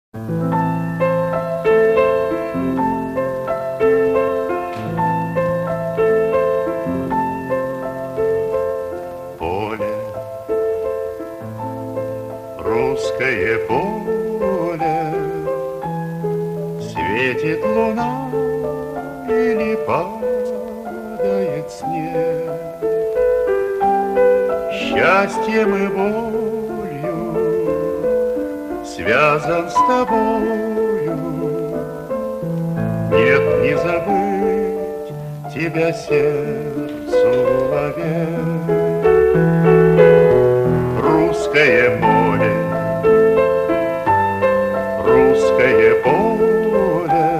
Поле, русское поле, светит луна или падает снег. Счастьем и болью связан с тобою. Нет, не забыть тебя сердцу вовек. Русское море, русское поле,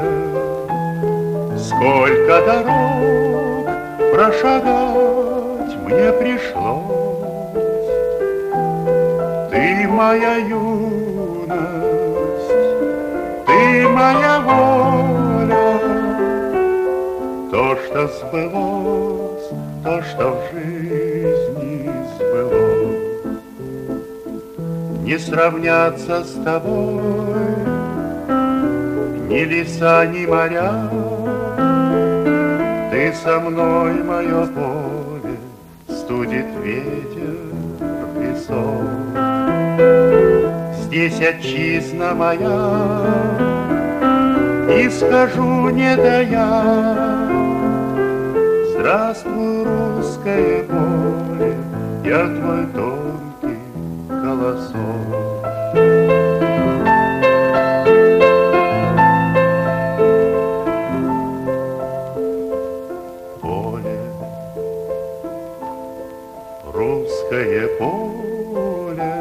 сколько дорог прошагать мне пришлось. Ты моя юность, ты моя воля, то, что сбылось, то, что в жизни сбылось. Не сравнятся с тобой ни леса, ни моря. Ты со мной, мое поле, студит ветер лесов. Здесь отчизна моя, и скажу, не тая: здравствуй, русское поле, я твой тонкий колосок. Поле, русское поле,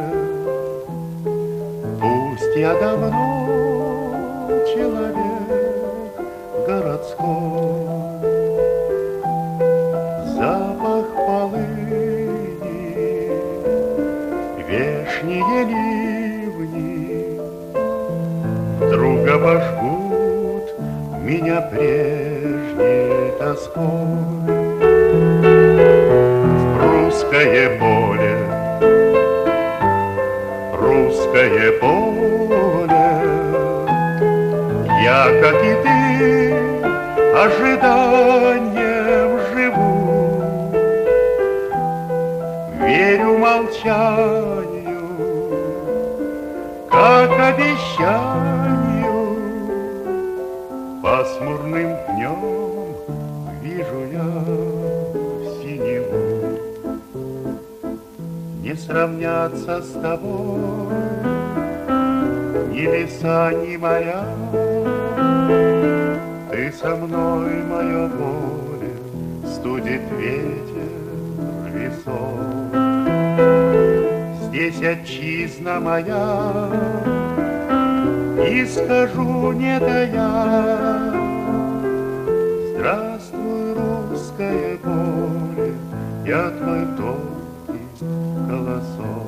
пусть я давно человек городской, запах полыни, вешние ливни друг обожгут меня прежней тоской. Русское поле, русское поле, я, как и ты, ожиданием живу. Верю молчанию, как обещанию. Пасмурным днем вижу я синеву. Не сравнятся с тобой ни леса, ни моря. Ты со мной, мое поле, студит ветер лесов. Здесь отчизна моя, и скажу, не тая: здравствуй, русское поле, я твой тонкий колосок.